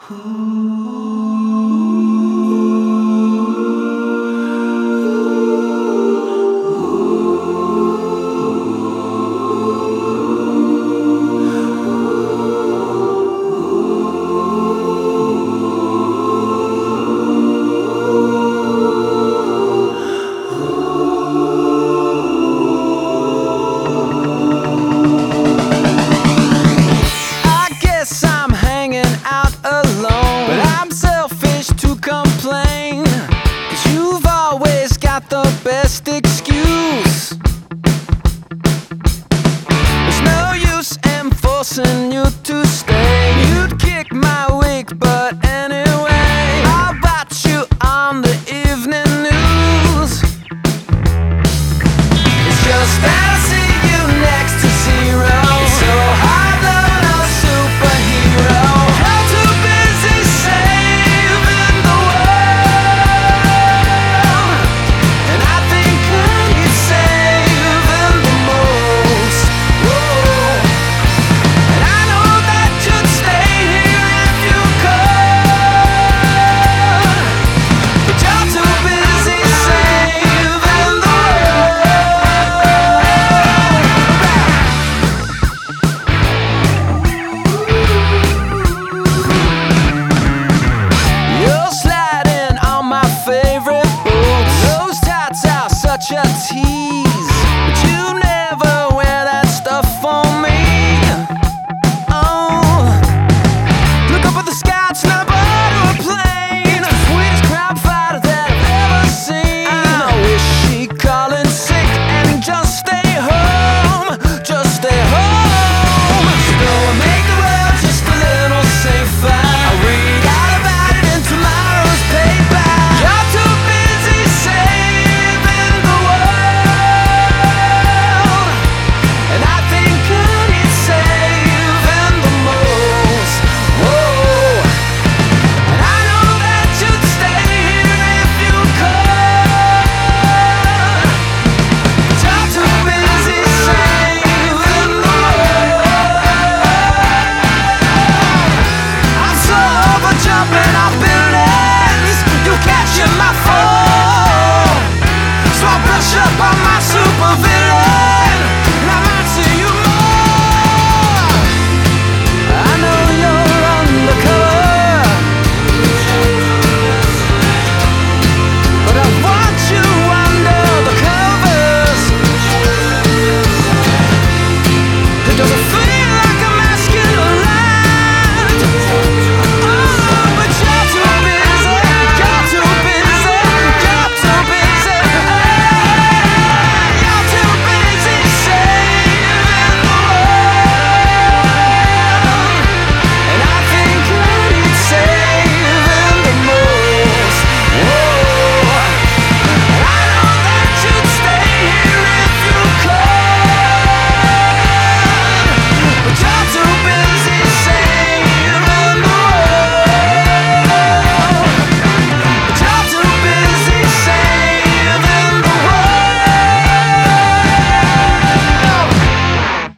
The best excuse. There's no use enforcing you to stay. You'd kick my wig, but anyway, I'll watch you on the evening news. It's just that I see you next to zero. So hard loving a superhero. I'm too busy saving the world, and I think I need saving the most. Whoa. And I know that you'd stay here if you could, but you're too busy saving the world. You're sliding on my favorite boots. Those tights are such a tease, but you never wear that stuff for me. Oh, look up at the sky, it's not but a plane. The sweetest crowd fighter that I've ever seen. I wish she'd call in sick and just stay home. Just stay home. So I make the world just a little safer. I read all about it in tomorrow's paper. You're too busy saving the world, and I think I need saving the most. Whoa. And I know that you'd stay here if you could, but you're too busy saving the world. I'm so over jumping